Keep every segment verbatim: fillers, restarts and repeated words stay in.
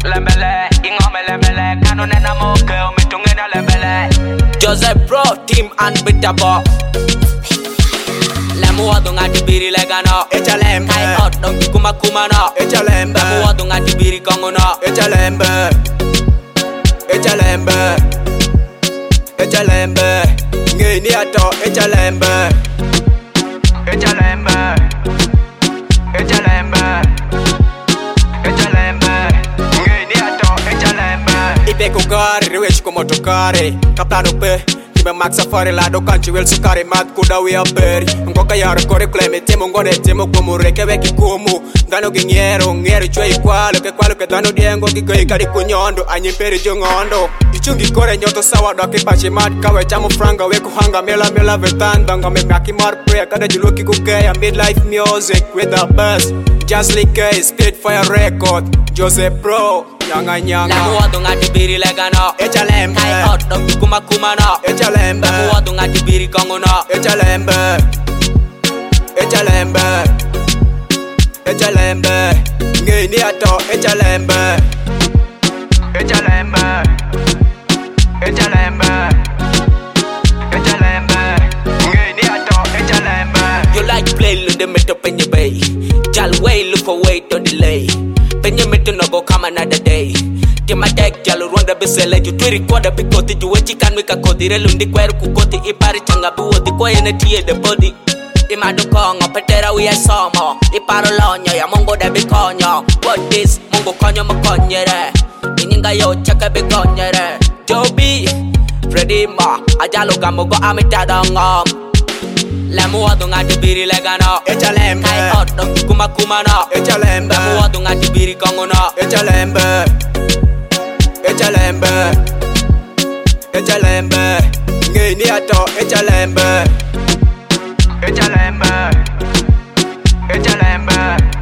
lembele, ingome lembele, kanunena moke, umitungena lembele. Joseph Bro, team unbeatable. Lemu wadu ngati biri legano, echa lembe. Kai hot dong kuma kuma no, echa lembe. Lemu wadu ngati biri kongo no, echa lembe. Echa lembe, echa lembe. Ngini ato, echa lembe. Echa lembe, echa lembe. Echa lembe, ngini ato, echa lembe. Ipe kugari, riwesh kumotokari, kaplano pe. Max safari la do kanchi wel sukari mat kuda we aberi ngoka yaro kore kleme temo ngone temo komu reke weki kumu dano gingero ngero chwe kwalo ke kwalo ke dano diengo gigoi kadi kunyondo anyimperi jongondo ichungi kore nyoto sawa do ke pache mat kawe chamo franga we kuhanga mela mela vetanda ngame maki mar prayer kada juluki kukeya midlife music with the best just like a spit fire record Joseph Bro Nyanga nyanga Lamu wadu ngati biri legano echa lembe Kai hot dong kuma kuma no echa lembe Lamu wadu ngati biri kongo no echa lembe Echa lembe Echa lembe Ngini ato echa lembe Echa lembe Echa lembe Echa lembe Ngini ato echa lembe You like play lunde meto penye bay Jal way look for way to delay Penye meto no go come another day Get my deck jalo rwanda besele You twiri kwada pikoti Juwe chikan wika kodi Relundi kweru kukoti Ipari changa buoti Kwa yene tiye the body Imado kongo Petera uye somo Iparo lonyo ya mungo de bikonyo What this mungo konyo mkonyere Inyinga yo chake bikonyere Joby Freddy Ma Ajalo gamugo amitadongom Lemu wadu ngati biri legano echa lembe Kai hot dong kuma kuma no echa lembe Lemu wadu ngati biri kongo no echa lembe Echa lembe Echa lembe Ngini ato echa lembe Echa lembe Echa lembe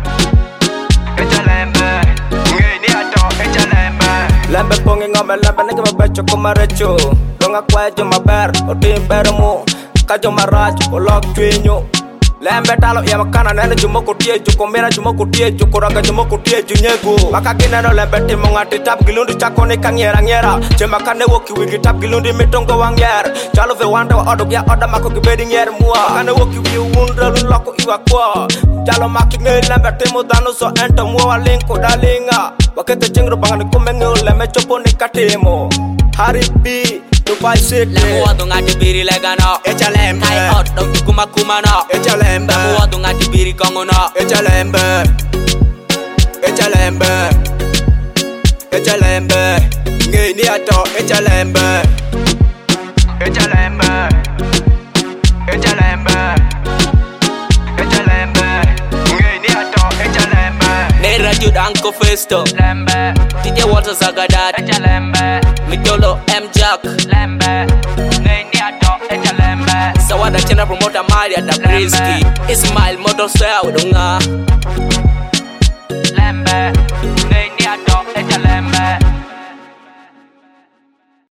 Echa lembe Ngini ato echa lembe Lembe pongi ngome lembe nige mabecho kumarecho Longa kwejo maber otimbero mu Kajo maraj olok twinyo Lembe talo ya makana nene jumoko tie juko mera jumoko tie juko raga jumoko tie junyego Makaki neno lembe timo ngati tap gilundi chako ni kangyera nyera Chema kane woki wiki tap gilundi mitongo wangyer Chalo ve wanda wa odok ya oda mako kibedi nyer mua Kane woki wi undra luloko iwa kwa Chalo maki nge lembe timo dano so ento mua walinko dalinga Wakete jingro bangani kumenge uleme chopo ni katimo Hari B Dubai City Lemu wadu ngati biri legano echa lembe Kai hot dong kuma kuma no echa lembe Lemu wadu ngati biri kongo no echa lembe Echa lembe Echa lembe Ngini ato echa lembe Echa lembe Echa lembe Echa lembe Ngini ato echa lembe Nera Jude Anko Festo Lembe D J Walter Zagadat echa lembe Midolo M Jack Lembe Ngini ato echa lembe Sawada chena promoter Maria da Brisky Ismail Motor Sale udunga Lembe